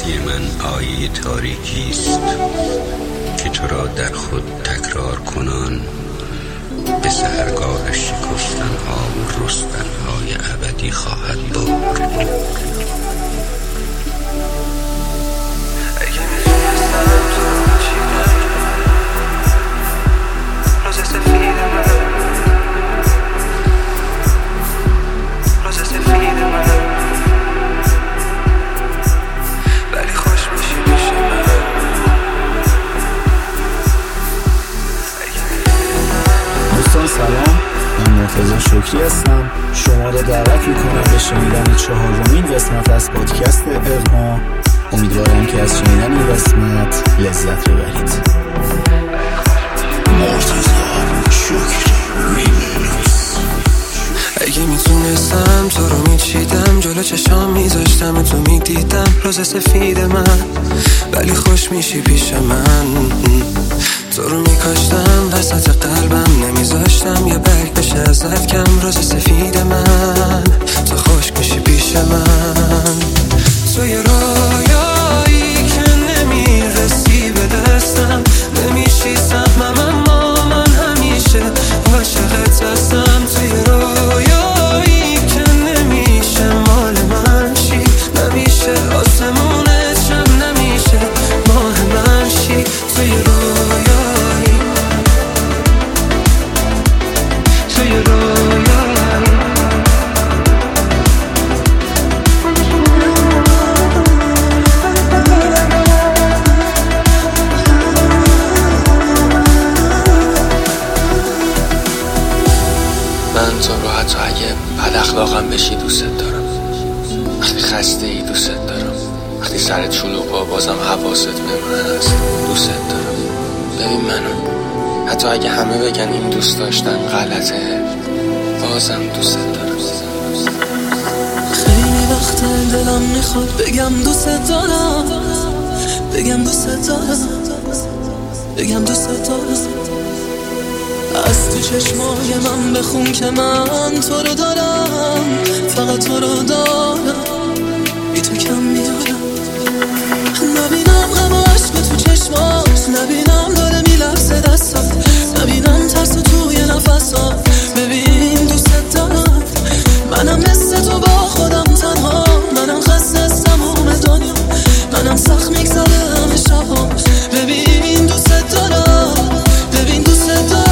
هستی من آیه تاریکی است که تو را در خود تکرار کنان به سحرگاهش شکفتن‌ها و رستن‌های ابدی خواهد برد. سلام، من مرتضی شکری هستم. شما را دعوت میکنم به شنیدن 4مین قسمت از پادکست اقما. امیدوارم که از شنیدن این قسمت لذت ببرید. مرتضی شکری ریمیکس. اگه میتونستم تو رو میچیدم، جلو چشام میذاشتم و تو میدیدم روز سفید من، ولی خوش میشی پیش من. تو رو میکاشتم وسط قلبم، نمیذاشتم یه برگ بشه ازت کم. روز سفید من، تو خوش میشی پیش من. تو یه رویایی که نمیرسی به دستم، نمیشی سهمم اما من همیشه عاشقت هستم. تو یه رویایی که نمیشه مال من شی، نمیشه آسمونت شم، نمیشه ماه من شی. تو یه رویایی، تو یه رویایی. من تو رو حتی اگه بد اخلاقم بشی دوست دارم، وقتی خسته ای دوست دارم، وقتی سرت شلوغه بازم حواست به من هست دوست دارم. ببین منو، حتی اگه همه بگن این دوست داشتن غلطه، بازم دوست دارم. خیلی وقت دلم میخواد بگم دوست دارم، بگم دوست دارم، بگم دوست دارم. از تو چشمای من بخون که من تو رو دارم، فقط تو رو دارم، بی تو کم میارم. نبینم غم و عشق تو چشمات، نبینم داره میلرزه دستات، نبینم ترس توی نفسات. ببین دوست دارم، منم مثل تو با خودم تنها، منم خسته از تموم دنیا، منم سخت میگذره همه شبام. ببین دوست دارم، ببین دوست دارم.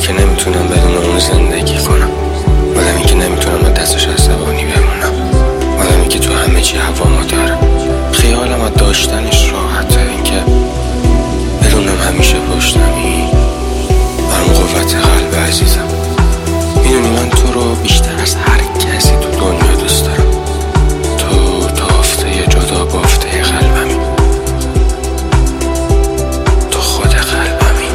که نمیتونم بدون اون زندگی کنم، آدمی که نمیتونم دستش عصبانی بمونم، آدمی که تو همه چی هوامو داره. خیالم از داشتنش راحته، اینکه بدونم همیشه پشتمی برام قوت قلب عزیزم. میدونی من تو رو بیشتر از هر کسی تو دنیا دوست دارم. تو تافته جدا بافته قلبمی، تو خود قلبمی.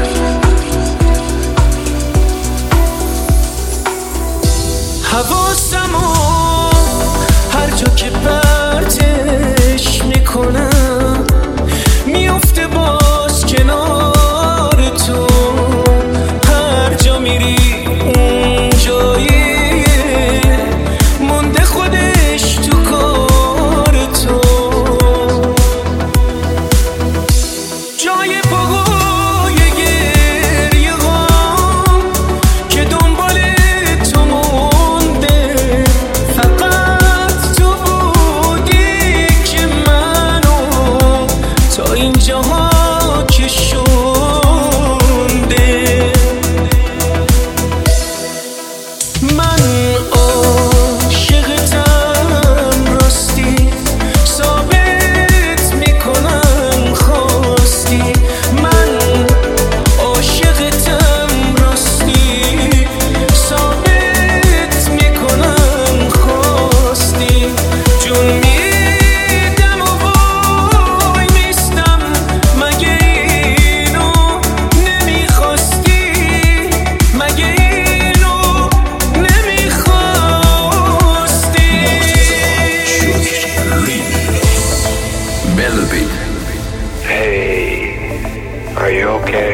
حواسمو هر جا که پرتش میکنم میفته باز کنار تو. هر جا میری اون جایی مونده خودش تو کار تو. جای پاهای گریه هام که دنبال تو مونده، فقط تو بودی که منو تا اینجاها کشونده. من عاشقتم راستی، ثابت میکنم خواستی. من عاشقتم راستی، ثابت میکنم خواستی. جون میدم و وای میستم، مگه اینو نمیخواستی؟ مگه اینو نمیخواستی؟ Melody. Hey, are you okay?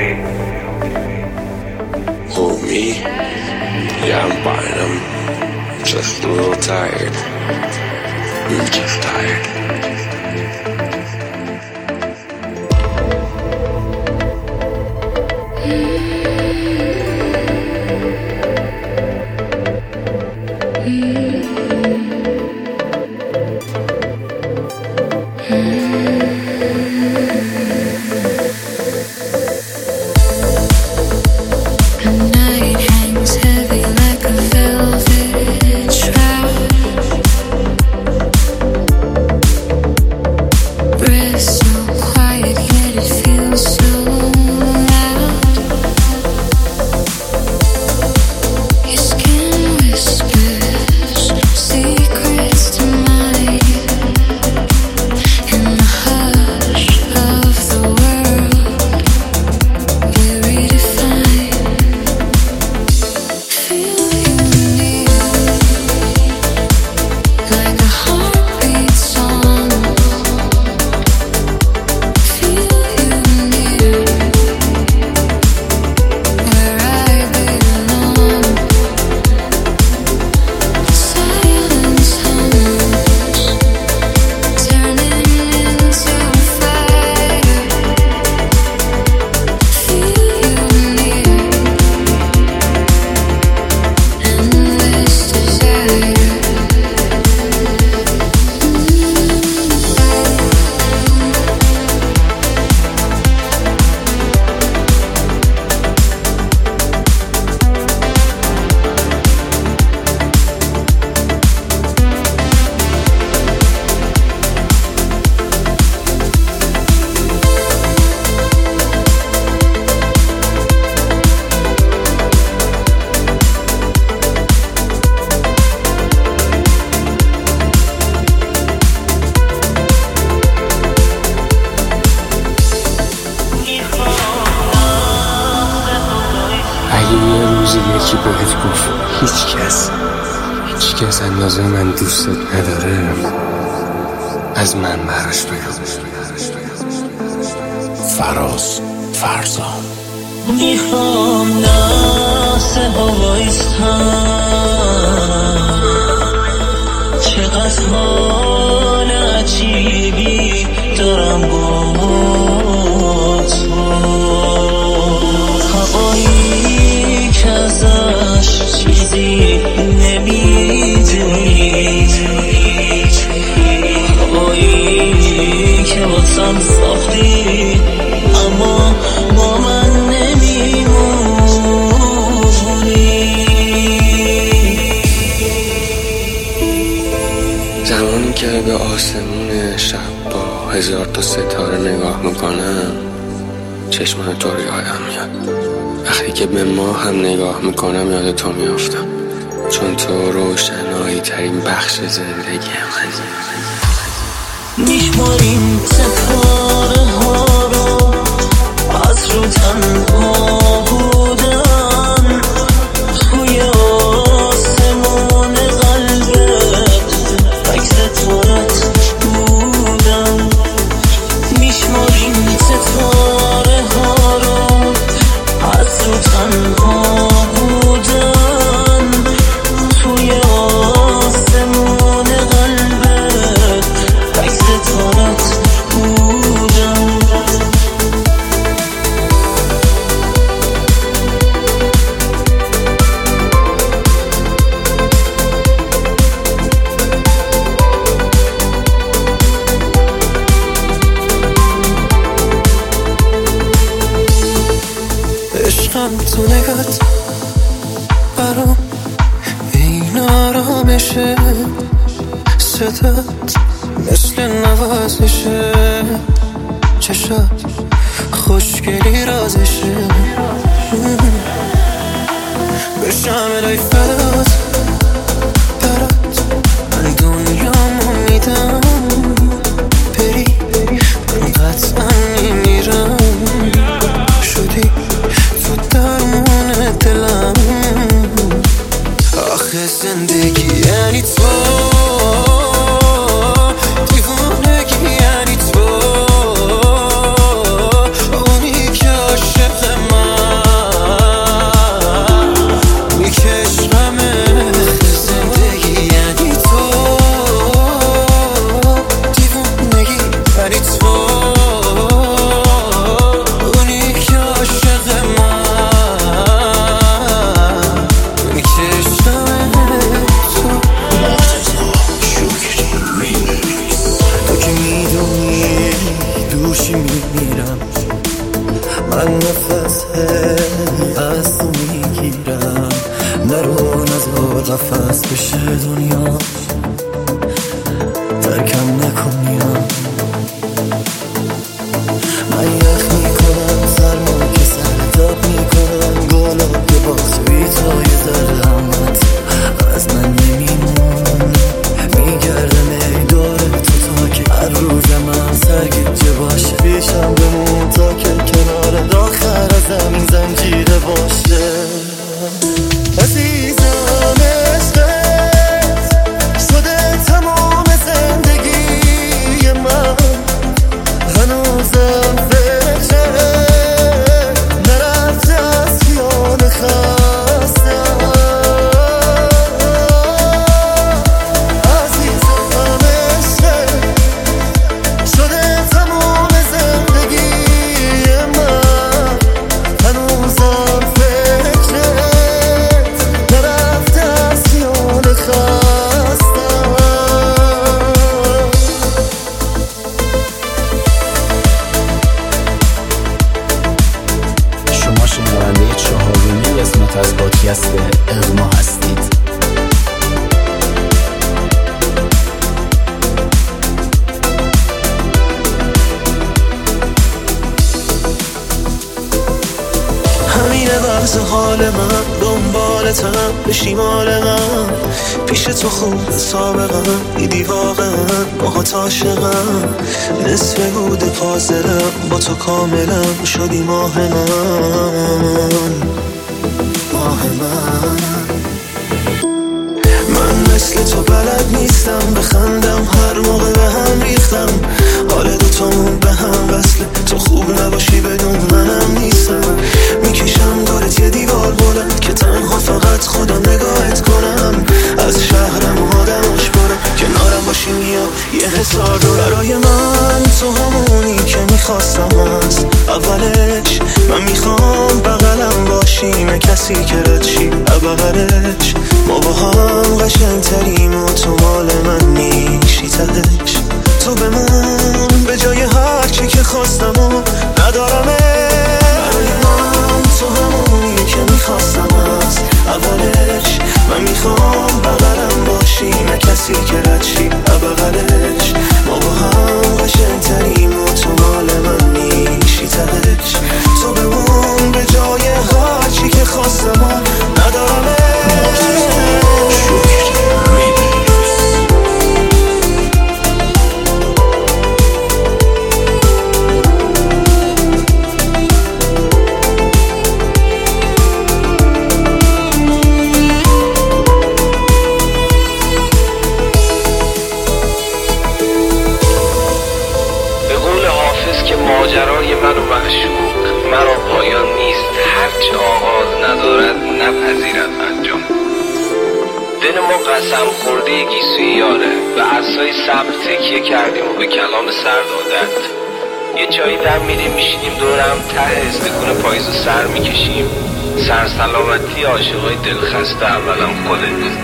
Who, me? Yeah, I'm fine. I'm just a little tired. I'm just tired. The night hangs heavy like a velvet shroud. Breath so quiet yet it feels so loud. Your skin whispers secrets to mine. In the hush of the world we're redefined. Feel you near, like a heartbeat song. Feel you near, where I belong. Silence hums, turning into fire. Feel you near, endless desire. اگه یه روزی یکی بهت گفت هیچ کس اندازه من دوستت نداره، از من براش بگو. فراز فرزان. میخوام ناسه با وایستم، چقدر حال عجیبی دارم با تو. هوایی که ازش چیزی نمیدونی، هوایی که واسم ساختی اما با من نمیمونی. تا ستاره نگاه میکنم چشمان تو رو یادم میاد. وقتی که به ما هم نگاه میکنم یاد تو میافتم، چون تو روشنایی ترین بخش زندگی منی. میشماریم ستاره ها رو از رو تنها بودن توی آسمون قلبت عکس تورت بودن. میشماریم ستاره ها رو از رو تنها بودن توی آسمون قلبت عکس تورت بودن. عشقم تو نگات برام این آرامشه، صدات مثل نوازشه، چشات خوشگلی رازشه. بشم الهی فدات برات من دنیامو میدم، بری من قطعا میمیرم، شدی تو درمون دلم. آخه زندگی یعنی تو، دیوونگی یعنی تو، اونی که عاشق من میکشمه. زندگی یعنی تو، دیوونگی یعنی تو، اونی که عاشق من میکشمه. دوشی میمیرم، من نفس از تو میگیرم، نرو نزار قفص بشه دنیا، ترکم نکنیم. من یخ میکنم سرما که سرتاب میکنم، گلاب که بازوی توی زرمت از من نمیمون، میگردم ای داره تو که هر روز من سرگیجه باشه، پیشم بمون تا که کنار آخر زمین زنجیره باشه. عزیزم عشقت شده تمام زندگی من، هنوزم فکرت نرفته از خیال خستم. عزیزم عشقت شده تمام زندگی من، هنوزم فکرت نرفته از خیال خستم. شما شنونده 4مین قسمت از پادکست اغما هستید. همینه وضع حال من، دنبالتم به شمال من، پیش تو خوب سابقم، دیدی واقعا باهات عاشقم، نصف بود پازرم با تو کاملم، شدی ماه من، ماه من مثل تو بلد نیستم بخندم، هر موقع به هم ریختم، حال دوتامون به هم وصله، تو خوب نباشی بدون منم نیستم، میکشم دورت یه دیوار بلند که تنها فقط خودم نگاهت کنم، از شهرم آدماش برم، کنارم باشی میام یه حسار دور. برای من تو همونی که میخواستم هست، اولش من میخوام بغلم نپذیرد انجام. دل ما قسم خورده گیسوی یاره، به عصای صبر تکیه کردیم و به کلام سرد عادت. یه جایی دم میریم میشینیم دورم ته استکون پاییزو سر میکشیم. سرسلامتی عاشقای دلخسته اولم خودت.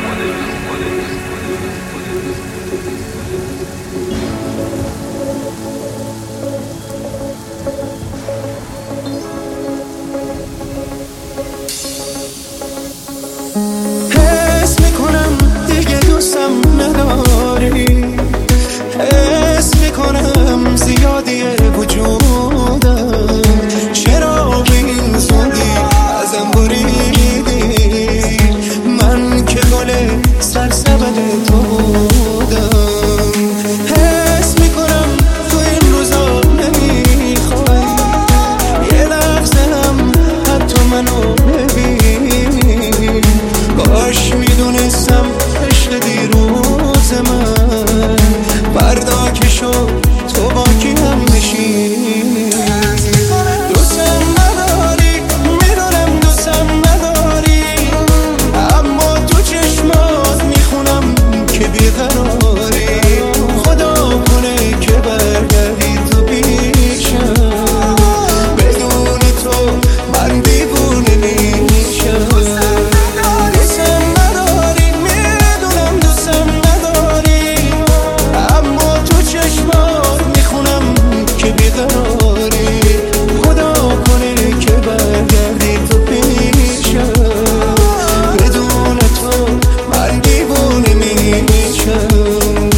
حس میکنم دیگه دوستم نداری، حس میکنم زیادیه وجودم، چرا به این زودی ازم بریدی؟ من که گل سرسبد تو بودم. حس میکنم تو این روزا نمیخوای یه لحظه هم حتی منو ببین. کاش میدونستم عشق دیروز من فردا که شد تو با کی هم بشین. دوستم نداری، میدونم دوستم نداری، اما تو چشمات میخونم که بیقراری. خدا کنه که برگردی تو پیشم، بدون تو من دیوونه میشم. دوستم نداری، میدونم دوستم نداری، اما تو چشمات میخونم که بیقراری. خدا کنه که برگردی تو پیشم، بدون تو من دیوونه میشم.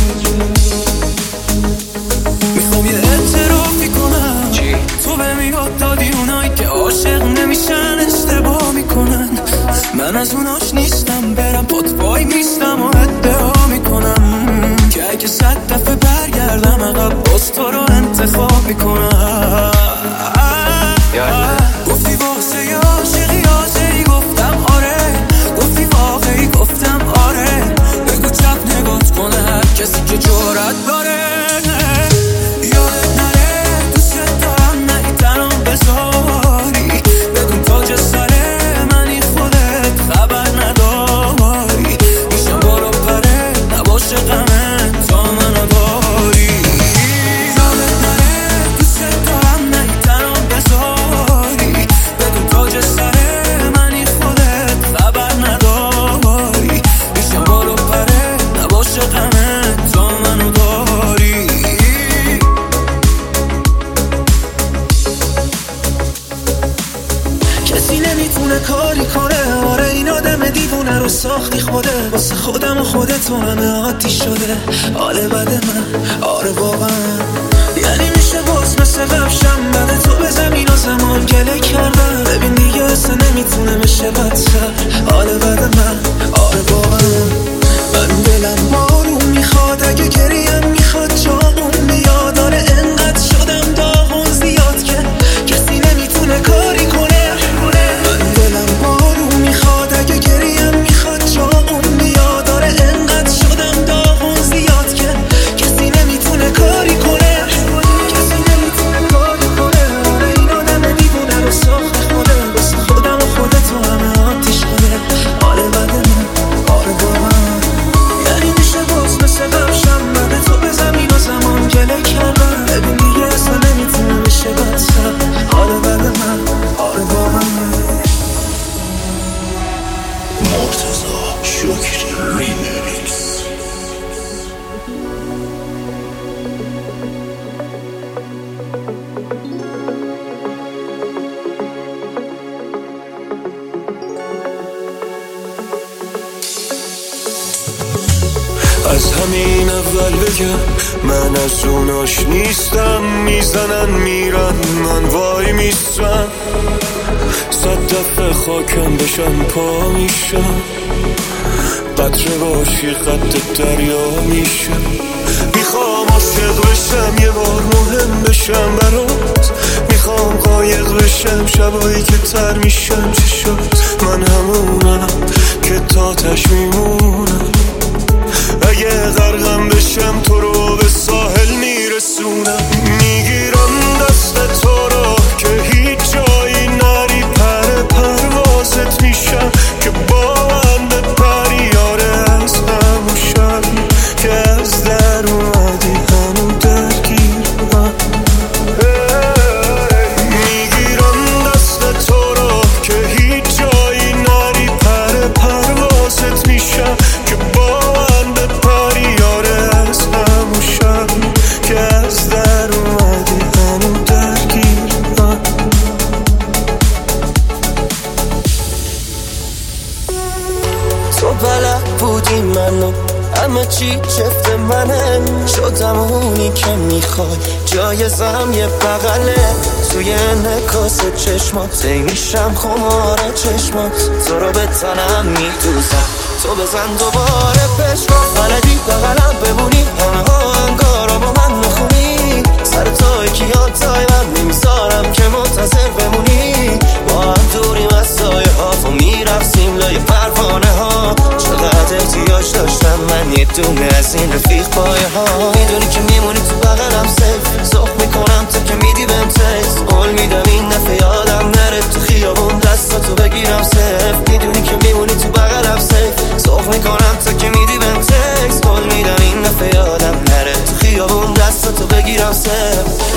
میخوام یه اعترافی کنم، تو به میاد دادی اونایی که عاشق نمیشن اشتباه میکنن. من از اوناش نیستم، برم پات وای میستم و ادعا میکنم که اگه 100 دفعه برگردم عقب باز تو رو انتخاب میکنم. گفتی واسه یه عاشقی حاضری، گفتم آره. گفتی واقعی، گفتم آره. بگو چپ نگات کنه هر کسی که جرأت داره. یادت نره دوست دارم، نه تنم بذاری، بدون تاج سر منی خودت خبر نداری. میشم بالا پره نباشه غمه تا منو داری. یادت نره دوست دارم، نه تنم بذاری، بدون تاج سر منی خودت خبر نداری. میشم بالا پره نباشه غمه تا منو داری. کسی نمیتونه کاری کنه، آره این آدم دیوونه رو ساختی خوده. واسه خودم و خودت تو همه عادی شده حال بد من، آره واقعا. یعنی میشه باز مثل قبشم بعد تو به زمین و زمان گله کردم. ببین دیگه اصلا نمیتونه بشه بدتر حال بد من، آره واقعا. من دلم بارون میخواد، اگه گریم میخواد جامون بیاد. آره انقدر شدم داغون زیاد که کسی نمیتونه کاری کنه. من دلم بارون میخواد، اگه گریم میخواد جامون بیاد. آره انقدر شدم داغون زیاد که کسی نمیتونه کاری کنه. کسی نمیتونه کاری کنه. آره این آدم دیوونه رو ساخت خوده. واسه خودم و خودت تو همه آتیش کنه حال بد من، آره واقعا. یعنی میشه باز مثل قبشم بعد تو به زمین و زمان گله کردم. ببین دیگه اصلا نمیتونه بشه بدتر حال بد من، آره واقعا. مرتضی شکری ریمیکس. از همین اول بگم من از اوناش نیستم. میزنن میرن من وای میستم. 100 دفعه خاکم بشن پا میشم. قطره باشی خط دریا میشم. میخوام عاشق بشم یه بار مهم بشم برات. میخوام قایق بشم شبایی که تر میشم. چی شد من همونم که تاتش میمونم. اگه غرقم بشم تو رو به ساحل میرسونم. میگیرم دست تو رو که هیچ جایی نری، پر پروازت میشم این منو همه چی چفت منه، شدم اونی که میخوای جایزم یه بغله، توی نکاس چشمات میشم خمار چشمات، تو رو به تنم میدوزم، تو بزن دوباره پشما، بلدی بغلم بمونی، همه آهنگارا با من میخونی، سر توی کیانتای من نمیذارم که منتظر بمونی، با هم دوریم از سایه ها و میرفتیم لای پروانه ها، چقدر احتیاج داشتم من یه دونه از این رفیق پایه ها، میدونی که میمونی تو بغلم سیف، سخت میکنم تا که میدی بهم تکست، قول میدم این دفعه یادم نره تو خیابون دستاتو بگیرم سیف، میدونی که میمونی تو بغلم سیف، سخت میکنم تا که میدی بهم تکست، قول میدم این دفعه یادم نره تو خیابون دستاتو بگیرم سیف.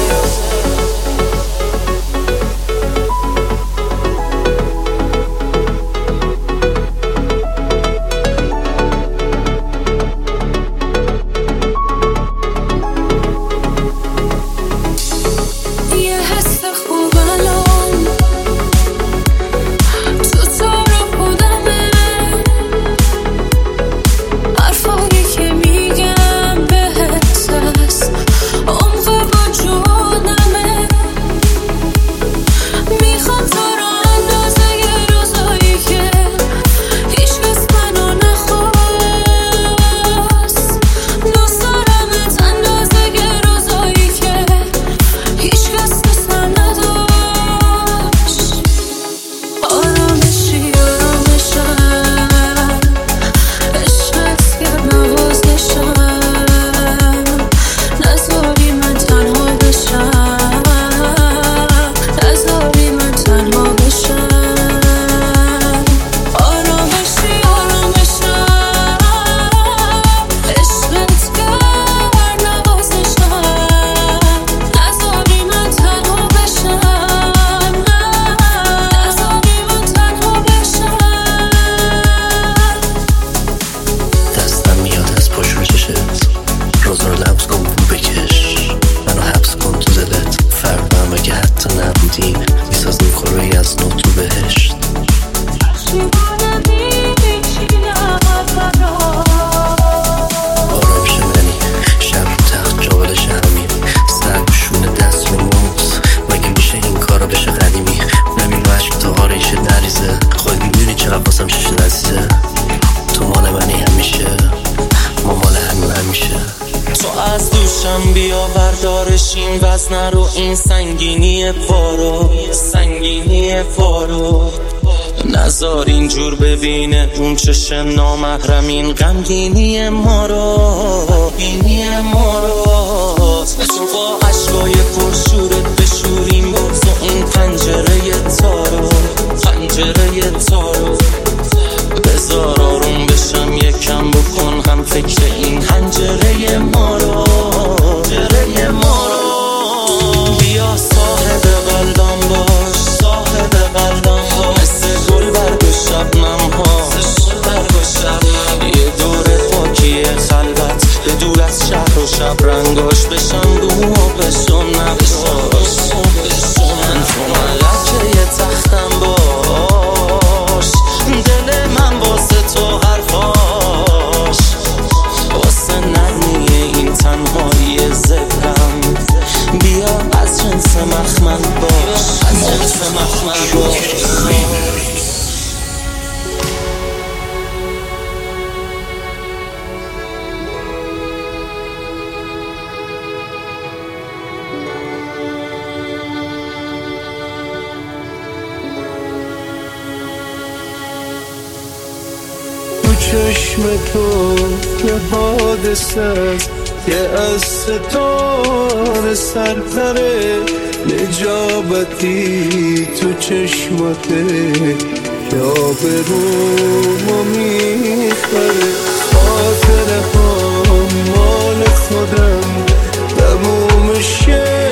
این وزن رو، این سنگینی پارو، سنگینی پارو، نذار اینجور ببینه اون چش نامحرم، این غمگینی ما رو، بینی ما رو، تو با عشقای پرشورت بشوریم باز و این پنجره تارو، پنجره تارو، بذار آروم بشم یکم بکن هم فکر این حنجره ما رو، حنجره ما رو، بیا صاحب قلبم باش، صاحب قلبم باش، مثل گل برگ و شبنم ها، یه دور خاکی خلوت به دور از شهر و شب رنگاش، بشم بوم و بشم نقشاش، من تو ملکه یه تختم باش، دل من واسه تو حرفاش، واسه نرمی این تنهایی زبرم، بیا از جنس مخمل باش، از جنس مخمل باش. چشم تو که حادثه است، که از ستاره سرتره، نجابتی تو چشمته که آبرومو میخره، خاطره ها مال خودم تموم شه